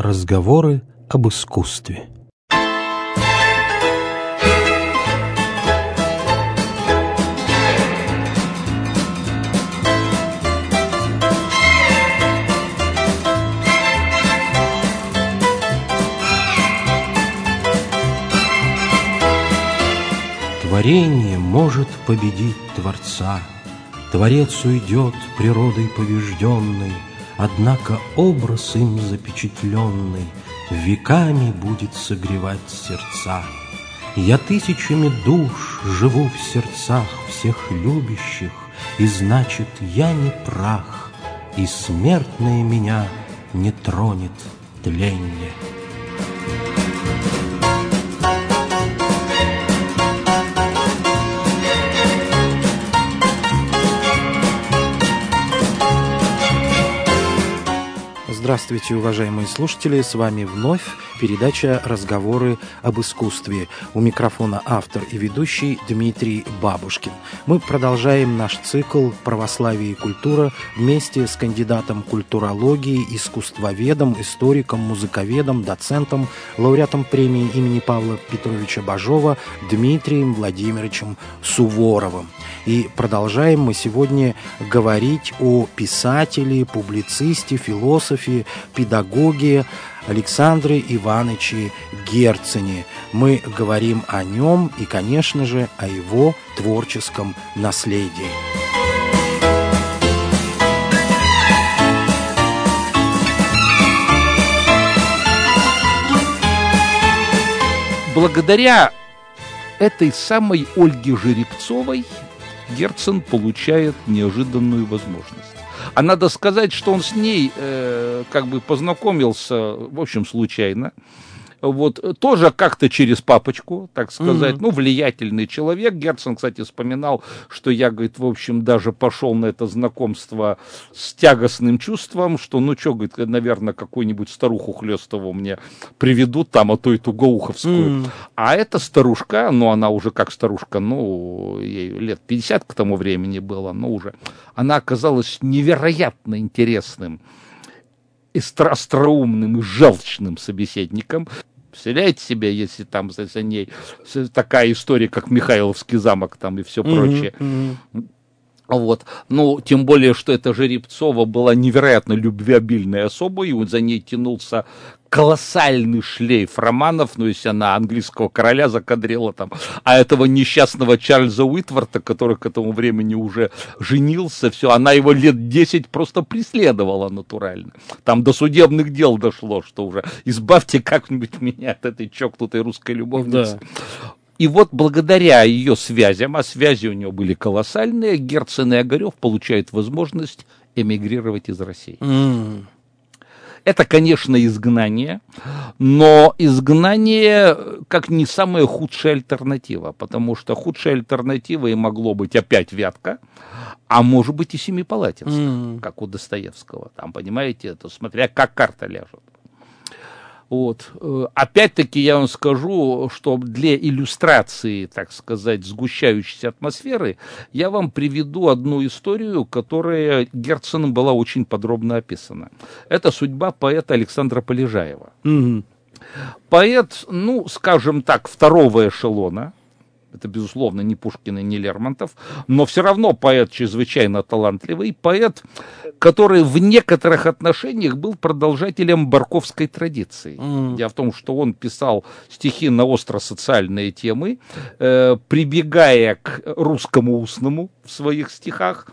Разговоры об искусстве. Творение может победить Творца, Творец уйдет природой побежденной, однако образ им запечатленный веками будет согревать сердца. Я тысячами душ живу в сердцах всех любящих, и значит, я не прах, и смертное меня не тронет тленье. Здравствуйте, уважаемые слушатели, с вами вновь передача «Разговоры об искусстве». У микрофона автор и ведущий Дмитрий Бабушкин. Мы продолжаем наш цикл «Православие и культура» вместе с кандидатом культурологии, искусствоведом, историком, музыковедом, доцентом, лауреатом премии имени Павла Петровича Бажова Дмитрием Владимировичем Суворовым. И продолжаем мы сегодня говорить о писателе, публицисте, философе, педагоге Александре Ивановиче Герцене. Мы говорим о нем и, конечно же, о его творческом наследии. Благодаря этой самой Ольге Жеребцовой Герцен получает неожиданную возможность. А надо сказать, что он с ней познакомился, в общем, случайно. Вот, тоже как-то через папочку, так сказать, влиятельный человек. Герцен, кстати, вспоминал, что я, говорит, в общем, даже пошел на это знакомство с тягостным чувством, что, говорит, наверное, какую-нибудь старуху Хлестову мне приведут там, а то и Тугоуховскую. А эта старушка, она уже как старушка, ей лет 50 к тому времени было, она оказалась невероятно интересным, остроумным и желчным собеседником. Представляете себе, если там за ней такая история, как Михайловский замок там и все прочее. Вот. Тем более, что эта Жеребцова была невероятно любвеобильной особой, и за ней тянулся колоссальный шлейф романов, если она английского короля закадрила там, а этого несчастного Чарльза Уитворта, который к этому времени уже женился, все, она его лет 10 просто преследовала натурально. Там до судебных дел дошло, что уже избавьте как-нибудь меня от этой чокнутой русской любовницы. Да. И вот благодаря ее связям, а связи у него были колоссальные, Герцен и Огарев получают возможность эмигрировать из России. Это, конечно, изгнание, но изгнание как не самая худшая альтернатива, потому что худшей альтернативой могло быть опять Вятка, а может быть и Семипалатинск, как у Достоевского. Там, понимаете, это смотря как карта ляжет. Вот. Опять-таки я вам скажу, что для иллюстрации, так сказать, сгущающейся атмосферы, я вам приведу одну историю, которая Герценом была очень подробно описана. Это судьба поэта Александра Полежаева. Поэт, скажем так, второго эшелона. Это, безусловно, не Пушкин и не Лермонтов, но все равно поэт чрезвычайно талантливый, поэт, который в некоторых отношениях был продолжателем барковской традиции. Дело в том, что он писал стихи на остро-социальные темы, прибегая к русскому устному в своих стихах.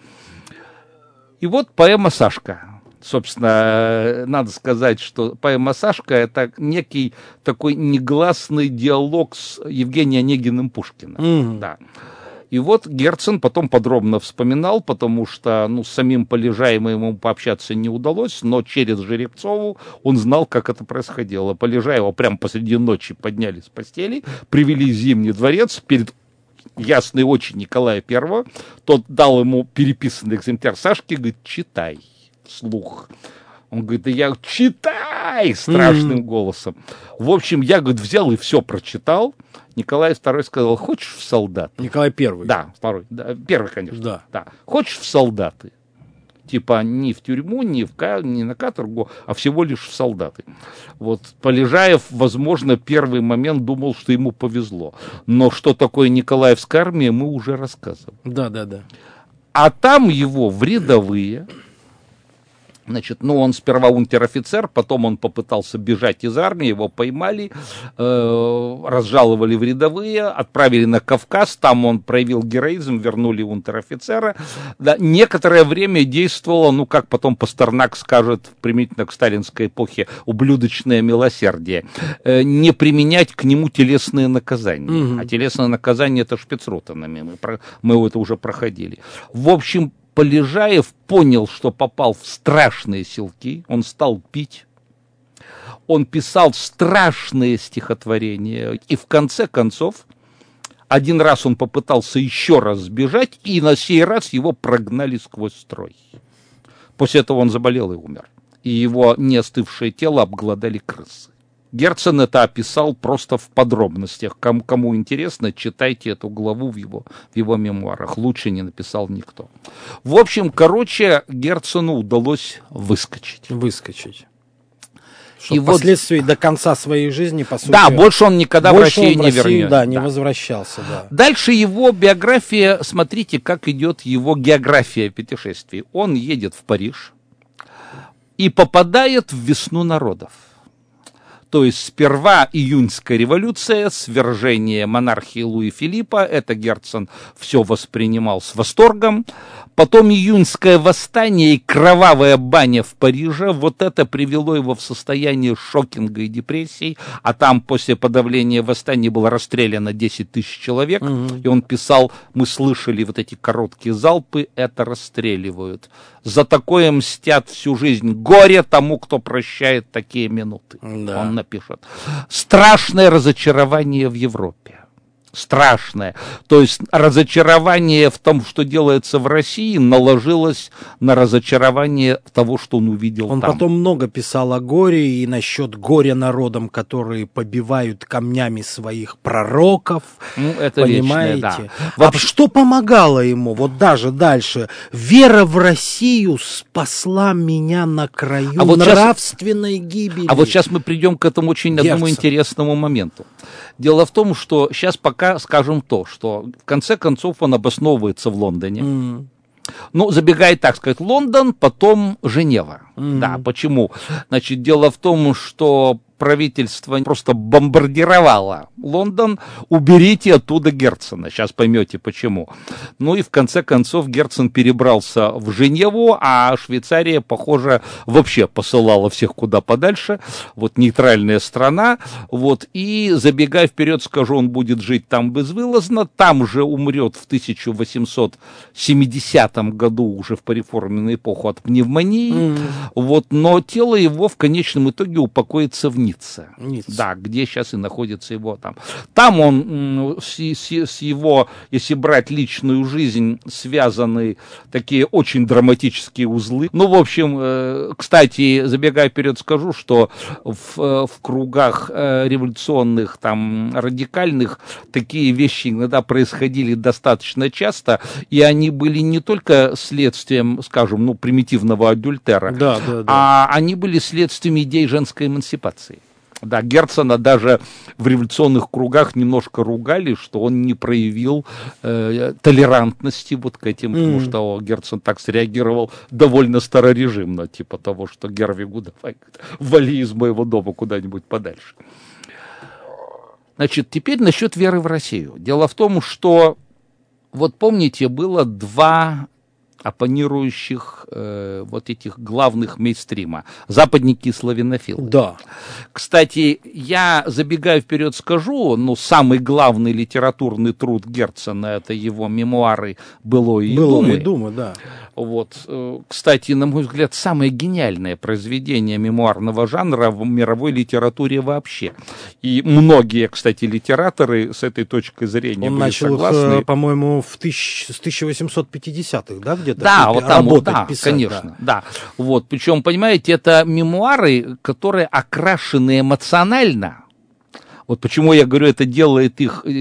И вот поэма «Сашка». Собственно, надо сказать, что поэма «Сашка» — это некий такой негласный диалог с Евгением Онегиным Пушкиным. Да. И вот Герцен потом подробно вспоминал, потому что с самим Полежаевым ему пообщаться не удалось, но через Жеребцову он знал, как это происходило. Полежаева прямо посреди ночи подняли с постели, привели в Зимний дворец перед ясной очи Николая I. Тот дал ему переписанный экземпляр Сашки, говорит, читай. Вслух. Он говорит, да я читай страшным голосом. В общем, я, говорит, взял и все прочитал. Николай II сказал, хочешь в солдаты? Николай I. Да, второй. Да, первый, конечно. Да. Да. Хочешь в солдаты? типа не в тюрьму, не на каторгу, а всего лишь в солдаты. Вот Полежаев, возможно, первый момент думал, что ему повезло. Но что такое Николаевская армия, мы уже рассказывали. Да. А там его в рядовые. Значит, он сперва унтер-офицер, потом он попытался бежать из армии, его поймали, разжаловали в рядовые, отправили на Кавказ, там он проявил героизм, вернули унтер-офицера. Да, некоторое время действовало, как потом Пастернак скажет, применительно к сталинской эпохе, ублюдочное милосердие. Не применять к нему телесные наказания. А телесные наказания — это шпицрутенами, мы это уже проходили. В общем, Полежаев понял, что попал в страшные селки, он стал пить, он писал страшные стихотворения, и в конце концов, один раз он попытался еще раз сбежать, и на сей раз его прогнали сквозь строй. После этого он заболел и умер, и его неостывшее тело обглодали крысы. Герцен это описал просто в подробностях. Кому интересно, читайте эту главу в его мемуарах. Лучше не написал никто. В общем, Герцену удалось выскочить. И впоследствии до конца своей жизни, по сути... Да, больше он никогда в Россию не вернется. Да, не возвращался, да. Дальше его биография, смотрите, как идет его география путешествий. Он едет в Париж и попадает в весну народов. То есть сперва июньская революция, свержение монархии Луи Филиппа, это Герцен все воспринимал с восторгом. Потом июньское восстание и кровавая баня в Париже, вот это привело его в состояние шокинга и депрессии, а там после подавления восстания было расстреляно 10 тысяч человек, и он писал: мы слышали вот эти короткие залпы, это расстреливают. За такое мстят всю жизнь. Горе тому, кто прощает такие минуты. Да. Он напишет. Страшное разочарование в Европе. Страшное. То есть разочарование в том, что делается в России, наложилось на разочарование того, что он увидел он там. Он потом много писал о горе и насчет горя народам, которые побивают камнями своих пророков. Это понимаете? Вечное, да. А что помогало ему? Вот даже дальше. Вера в Россию спасла меня на краю нравственной гибели. А вот сейчас мы придем к этому очень одному интересному моменту. Дело в том, что сейчас пока скажем то, что в конце концов он обосновывается в Лондоне. Забегая, так сказать, Лондон, потом Женева. Да, почему? Значит, дело в том, что правительство просто бомбардировало Лондон, уберите оттуда Герцена. Сейчас поймете, почему. И в конце концов Герцен перебрался в Женеву, а Швейцария, похоже, вообще посылала всех куда подальше. Вот нейтральная страна. И, забегая вперед, скажу, он будет жить там безвылазно. Там же умрет в 1870 году, уже в пореформенную эпоху, от пневмонии. Но тело его в конечном итоге упокоится в Ницце. Да, где сейчас и находится его там. Там он с его, если брать личную жизнь, связаны такие очень драматические узлы. В общем, кстати, забегая вперед, скажу, что в кругах революционных, там, радикальных, такие вещи иногда происходили достаточно часто, и они были не только следствием, скажем, примитивного адюльтера, а они были следствием идей женской эмансипации. Да, Герцена даже в революционных кругах немножко ругали, что он не проявил толерантности к этим, потому что Герцен так среагировал довольно старорежимно, типа того, что Гервигу давай вали из моего дома куда-нибудь подальше. Значит, теперь насчет веры в Россию. Дело в том, что, помните, было два оппонирующих этих главных мейнстрима, западники и славянофилы. Да. Кстати, я, забегая вперед, скажу, самый главный литературный труд Герцена — это его мемуары «Былое и думы». Да. Кстати, на мой взгляд, самое гениальное произведение мемуарного жанра в мировой литературе вообще. И многие, кстати, литераторы с этой точкой зрения были согласны. Он начал, по-моему, с 1850-х, да, где-то? Да, писать, конечно, да. Причем, понимаете, это мемуары, которые окрашены эмоционально. Почему я говорю, это делает их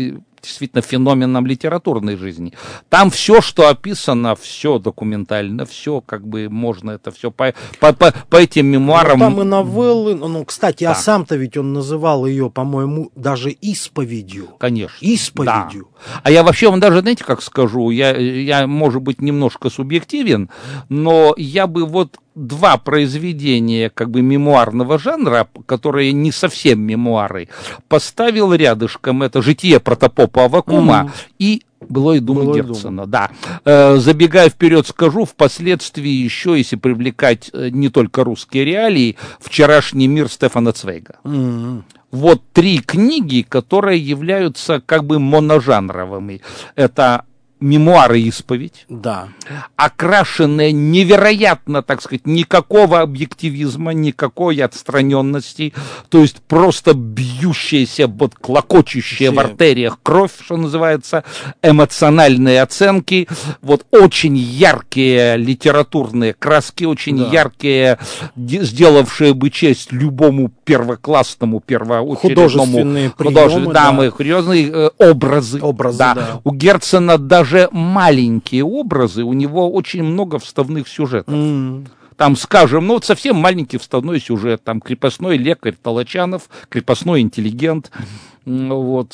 действительно феноменом литературной жизни. Там все, что описано, все документально, все как бы можно, это все по этим мемуарам. Но там и новеллы, ну, кстати, да. А сам-то ведь он называл ее, по-моему, даже исповедью. Конечно. Исповедью. Да. А я вообще вам даже, знаете, как скажу, я, может быть, немножко субъективен, но я бы вот два произведения как бы мемуарного жанра, которые не совсем мемуары, поставил рядышком. Это «Житие протопопа Аввакума» и «Былое думы Герцена». Да. Забегая вперед, скажу, впоследствии еще, если привлекать не только русские реалии, «Вчерашний мир» Стефана Цвейга. Вот три книги, которые являются как бы моножанровыми. Это мемуары «Исповедь», да, окрашенные невероятно, так сказать, никакого объективизма, никакой отстраненности, то есть просто бьющаяся, вот клокочущая в артериях кровь, что называется, эмоциональные оценки, вот очень яркие литературные краски, очень яркие, сделавшие бы честь любому первоклассному, первоочередному художественные образы. Да. У Герцена даже маленькие образы, у него очень много вставных сюжетов. Там, скажем, ну вот совсем маленький вставной сюжет, там крепостной лекарь Толочанов, крепостной интеллигент, вот,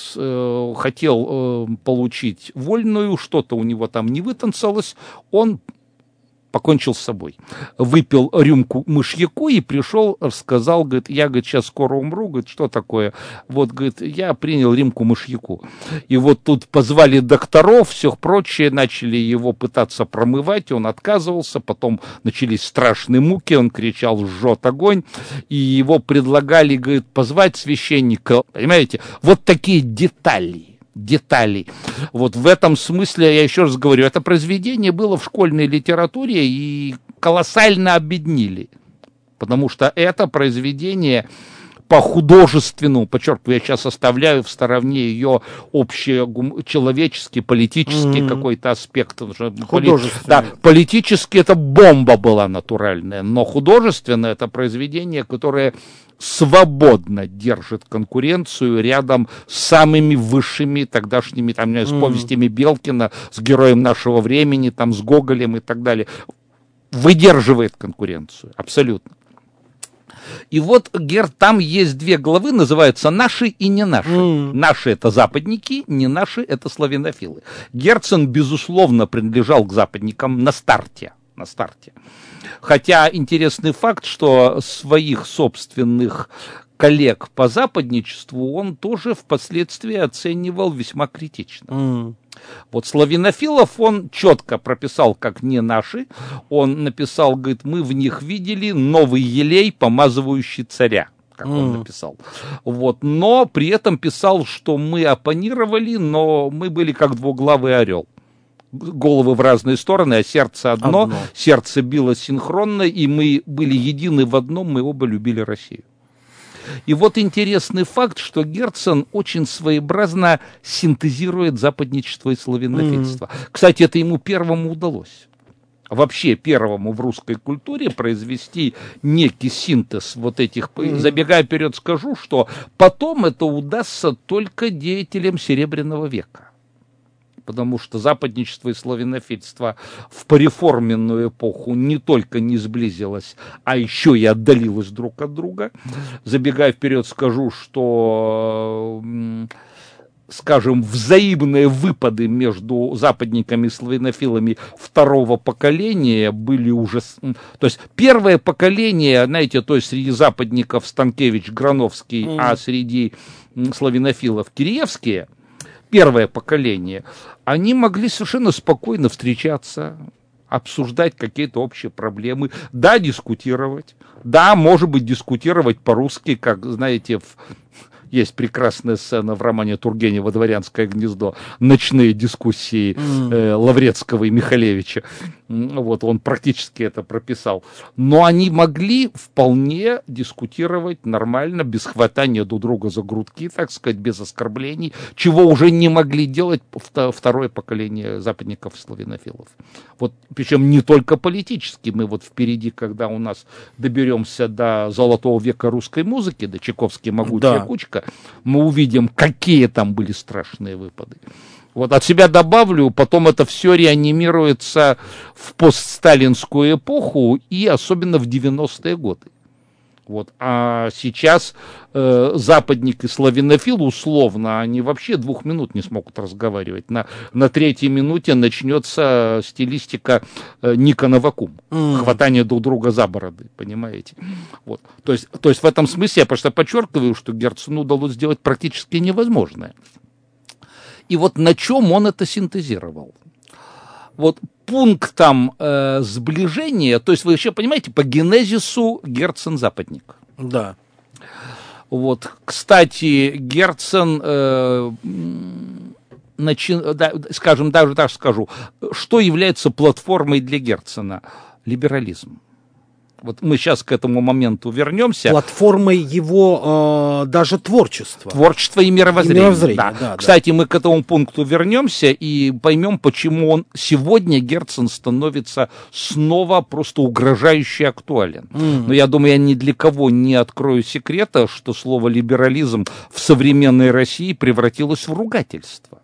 хотел получить вольную, что-то у него там не вытанцевалось, он покончил с собой. Выпил рюмку мышьяку и пришел, сказал, говорит, я, говорит, сейчас скоро умру, говорит, что такое? Вот, говорит, я принял рюмку мышьяку. И вот тут позвали докторов, все прочее, начали его пытаться промывать, он отказывался, потом начались страшные муки, он кричал, жжет огонь, и его предлагали, говорит, позвать священника. Понимаете, вот такие детали. Вот в этом смысле, я еще раз говорю, это произведение было в школьной литературе и колоссально обеднили, потому что это произведение по художественному, подчеркиваю, я сейчас оставляю в стороне ее общечеловеческий, политический какой-то аспект. Да, политически это бомба была натуральная, но художественно это произведение, которое свободно держит конкуренцию рядом с самыми высшими тогдашними, там, с повестями Белкина, с «Героем нашего времени», там, с Гоголем и так далее. Выдерживает конкуренцию, абсолютно. И вот, там есть две главы, называются «Наши» и «Не наши». Наши — это западники, не наши — это славянофилы. Герцен, безусловно, принадлежал к западникам на старте. Хотя интересный факт, что своих собственных коллег по западничеству он тоже впоследствии оценивал весьма критично. Вот славянофилов он четко прописал как не наши. Он написал, говорит, мы в них видели новый елей, помазывающий царя, как он написал. Вот. Но при этом писал, что мы оппонировали, но мы были как двуглавый орел. Головы в разные стороны, а сердце одно. Сердце било синхронно, и мы были едины в одном, мы оба любили Россию. И вот интересный факт, что Герцен очень своеобразно синтезирует западничество и славянофильство. Кстати, это ему первому удалось. Вообще первому в русской культуре произвести некий синтез вот этих... Забегая вперед, скажу, что потом это удастся только деятелям Серебряного века. Потому что западничество и славянофильство в пореформенную эпоху не только не сблизилось, а еще и отдалилось друг от друга. Забегая вперед, скажу, что, скажем, взаимные выпады между западниками и славянофилами второго поколения были уже... То есть первое поколение, знаете, то есть среди западников Станкевич, Грановский, а среди славянофилов Киреевские, первое поколение, они могли совершенно спокойно встречаться, обсуждать какие-то общие проблемы, да, дискутировать, да, может быть, дискутировать по-русски, как, знаете, есть прекрасная сцена в романе Тургенева «Дворянское гнездо», ночные дискуссии Лаврецкого и Михалевича. Вот, он практически это прописал. Но они могли вполне дискутировать нормально, без хватания друг друга за грудки, так сказать, без оскорблений, чего уже не могли делать второе поколение западников и славянофилов. Вот, причем не только политически. Мы вот впереди, когда у нас доберемся до золотого века русской музыки, до Чайковский «Могучая кучка», года, мы увидим, какие там были страшные выпады. Вот от себя добавлю, потом это все реанимируется в постсталинскую эпоху и особенно в 90-е годы. Вот. А сейчас западник и славянофил условно, они вообще 2 минут не смогут разговаривать. На 3-й минуте начнется стилистика Ника Новакум. Хватание друг друга за бороды, понимаете? Вот. То есть в этом смысле я просто подчеркиваю, что Герцену удалось сделать практически невозможное. И вот на чем он это синтезировал? Вот пунктом сближения, то есть вы еще понимаете, по генезису Герцен западник. Да. Вот, кстати, Герцен, скажем, даже так скажу, что является платформой для Герцена? Либерализм. Вот мы сейчас к этому моменту вернемся. Платформой его даже творчества. Творчество и мировоззрение. Да. Да. Кстати, мы к этому пункту вернемся и поймем, почему он сегодня, Герцен, становится снова просто угрожающе актуален. Но я думаю, я ни для кого не открою секрета, что слово «либерализм» в современной России превратилось в ругательство.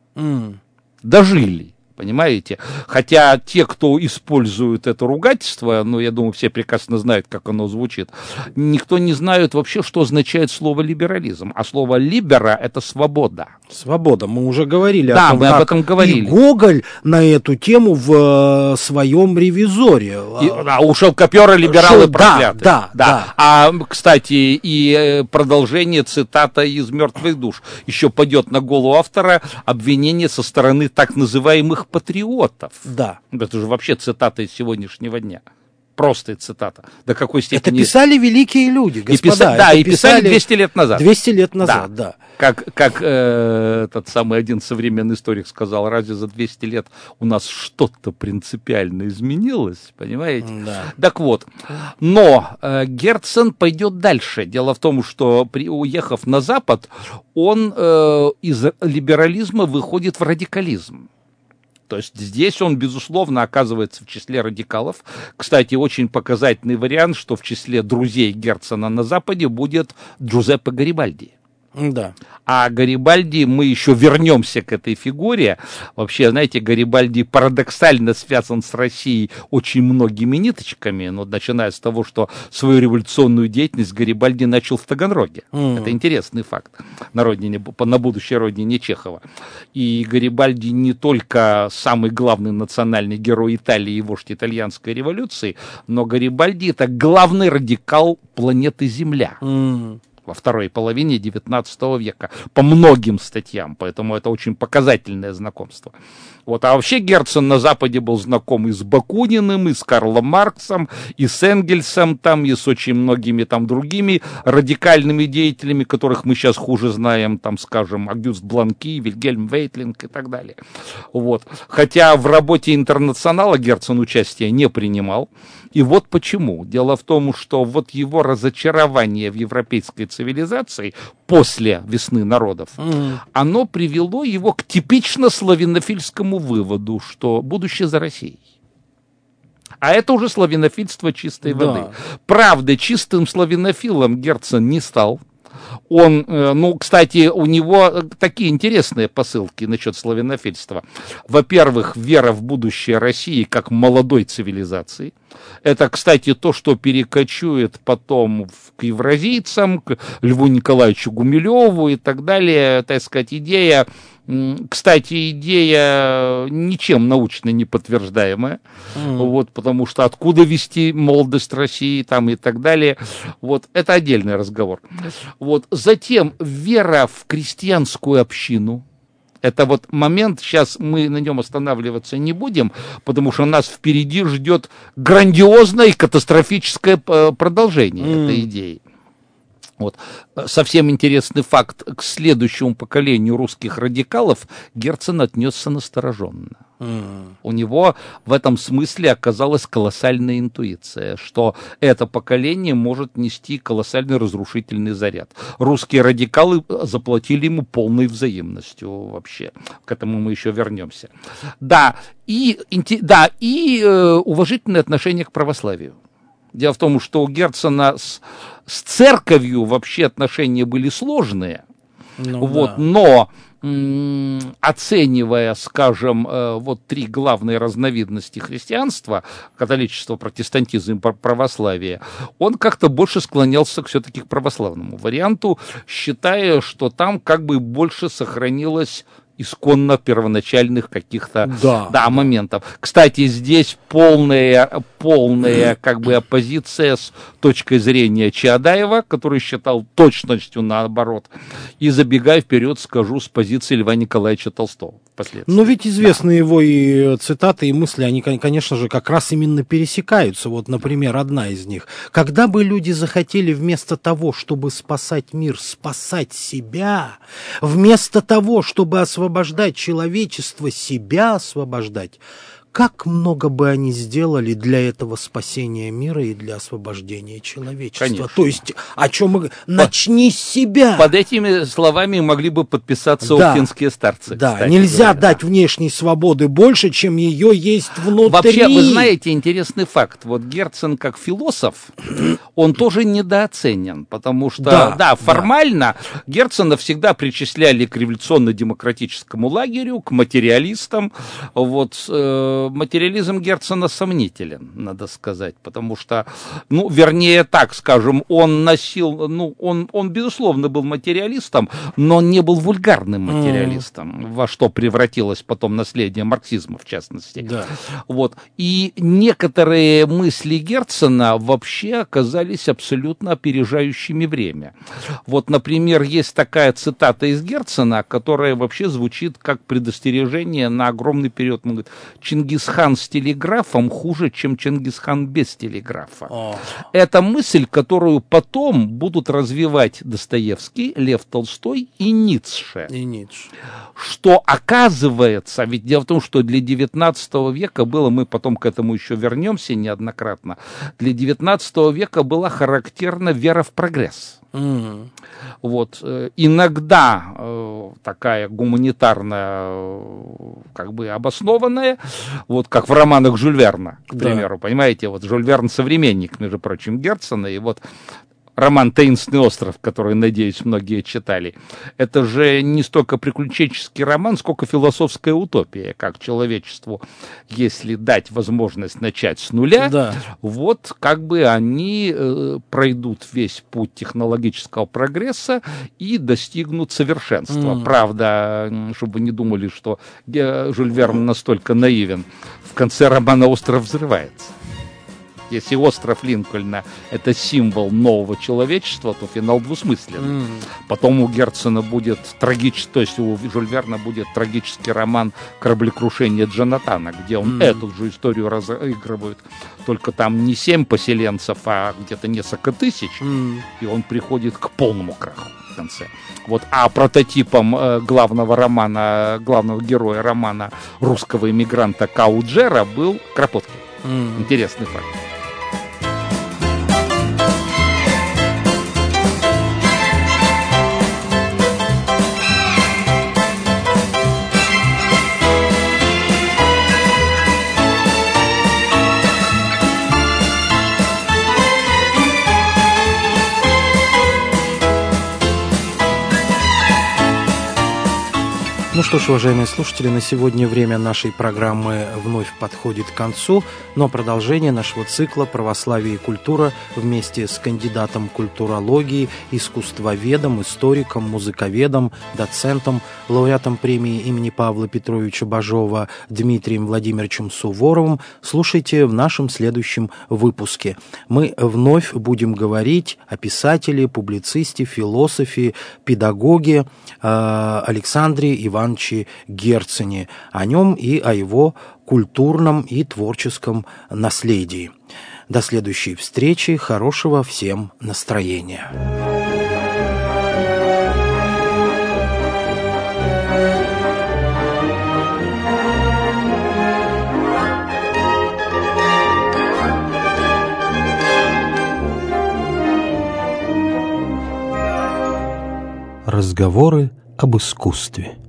Дожили. Понимаете? Хотя те, кто использует это ругательство, ну, я думаю, все прекрасно знают, как оно звучит, никто не знает вообще, что означает слово либерализм. А слово либера – это свобода. Свобода, мы уже говорили да, о том, мы об этом говорили. И Гоголь на эту тему в своем «Ревизоре». У Шелкопера либералы прокляты. Да. А, кстати, и продолжение цитата из «Мертвых душ». Еще падет на голову автора обвинение со стороны так называемых патриотов. Да. Это же вообще цитата из сегодняшнего дня. Простая цитата. До какой степени... Это писали великие люди, господа. И писали 200 лет назад. 200 лет назад, да. Как этот самый один современный историк сказал, разве за 200 лет у нас что-то принципиально изменилось, понимаете? Да. Так вот, но Герцен пойдет дальше. Дело в том, что уехав на Запад, он из либерализма выходит в радикализм. То есть здесь он, безусловно, оказывается в числе радикалов. Кстати, очень показательный вариант, что в числе друзей Герцена на Западе будет Джузеппе Гарибальди. Да. А Гарибальди, мы еще вернемся к этой фигуре. Вообще, знаете, Гарибальди парадоксально связан с Россией очень многими ниточками, но начиная с того, что свою революционную деятельность Гарибальди начал в Таганроге. Это интересный факт на будущей родине Чехова. И Гарибальди не только самый главный национальный герой Италии и вождь итальянской революции, но Гарибальди — это главный радикал планеты Земля. Во второй половине XIX века, по многим статьям, поэтому это очень показательное знакомство. Вот. А вообще Герцен на Западе был знаком и с Бакуниным, и с Карлом Марксом, и с Энгельсом, там, и с очень многими там другими радикальными деятелями, которых мы сейчас хуже знаем, там, скажем, Агюст Бланки, Вильгельм Вейтлинг и так далее. Вот. Хотя в работе «Интернационала» Герцен участия не принимал. И вот почему. Дело в том, что вот его разочарование в европейской цивилизации после «Весны народов», оно привело его к типично славянофильскому выводу, что будущее за Россией. А это уже славянофильство чистой воды. Правда, чистым славянофилом Герцен не стал. Он, кстати, у него такие интересные посылки насчет славянофильства. Во-первых, вера в будущее России как молодой цивилизации. Это, кстати, то, что перекочует потом к евразийцам, к Льву Николаевичу Гумилеву и так далее. Так сказать, идея ничем научно не подтверждаемая, вот, потому что откуда вести молодость России там, и так далее, вот, это отдельный разговор. Вот. Затем вера в крестьянскую общину. Это вот момент, сейчас мы на нем останавливаться не будем, потому что нас впереди ждет грандиозное и катастрофическое продолжение этой идеи. Вот. Совсем интересный факт. К следующему поколению русских радикалов Герцен отнесся настороженно. У него в этом смысле оказалась колоссальная интуиция, что это поколение может нести колоссальный разрушительный заряд. Русские радикалы заплатили ему полной взаимностью вообще. К этому мы еще вернемся. И уважительное отношение к православию. Дело в том, что у Герцена с церковью вообще отношения были сложные. Вот, да. Но оценивая, скажем, вот три главные разновидности христианства, католичество, протестантизм и православие, он как-то больше склонялся все-таки к православному варианту, считая, что там как бы больше сохранилось исконно первоначальных каких-то моментов. Кстати, здесь полная как бы оппозиция с точки зрения Чаадаева, который считал точностью наоборот. И забегая вперед, скажу с позиции Льва Николаевича Толстого. Но ведь известны его и цитаты, и мысли, они, конечно же, как раз именно пересекаются. Вот, например, одна из них. Когда бы люди захотели вместо того, чтобы спасать мир, спасать себя, вместо того, чтобы освобождать человечество, себя освобождать, как много бы они сделали для этого спасения мира и для освобождения человечества. Конечно. То есть, о чем мы... Начни с себя. Под этими словами могли бы подписаться уфимские старцы. Да, нельзя дать внешней свободы больше, чем ее есть внутри. Вообще, вы знаете, интересный факт. Вот Герцен как философ, он тоже недооценен, потому что, формально Герцена всегда причисляли к революционно-демократическому лагерю, к материалистам. Вот, материализм Герцена сомнителен, надо сказать, потому что, вернее так скажем, он носил, он безусловно был материалистом, но не был вульгарным материалистом, во что превратилось потом наследие марксизма, в частности. Да. Вот. И некоторые мысли Герцена вообще оказались абсолютно опережающими время. Вот, например, есть такая цитата из Герцена, которая вообще звучит как предостережение на огромный период. Он говорит: Чингисхан с телеграфом хуже, чем Чингисхан без телеграфа. Это мысль, которую потом будут развивать Достоевский, Лев Толстой и Ницше. Что оказывается, ведь дело в том, что для XIX века было, мы потом к этому еще вернемся неоднократно, для XIX века была характерна вера в прогресс. Вот, иногда такая гуманитарная, как бы обоснованная, вот как в романах Жюль Верна, к примеру, понимаете, вот Жюль Верн современник, между прочим, Герцена, и вот роман «Таинственный остров», который, надеюсь, многие читали, это же не столько приключенческий роман, сколько философская утопия, как человечеству, если дать возможность начать с нуля, вот как бы они пройдут весь путь технологического прогресса и достигнут совершенства. Правда, чтобы вы не думали, что Жюль Верн настолько наивен, в конце романа «Остров» взрывается. Если остров Линкольна — это символ нового человечества, то финал двусмысленный. Потом у Герцена будет трагический, то есть у Жюль Верна будет трагический роман «Кораблекрушение Джонатана», где он эту же историю разыгрывает. Только там не 7 поселенцев, а где-то несколько тысяч, и он приходит к полному краху в конце. Вот, а прототипом главного героя романа русского эмигранта Кауджера был Кропоткин. Интересный факт. Ну что ж, уважаемые слушатели, на сегодня время нашей программы вновь подходит к концу, но продолжение нашего цикла «Православие и культура» вместе с кандидатом культурологии, искусствоведом, историком, музыковедом, доцентом, лауреатом премии имени Павла Петровича Бажова Дмитрием Владимировичем Суворовым слушайте в нашем следующем выпуске. Мы вновь будем говорить о писателе, публицисте, философе, педагоге Александре Ивановиче Герцене, о нем и о его культурном и творческом наследии. До следующей встречи, хорошего всем настроения. Разговоры об искусстве.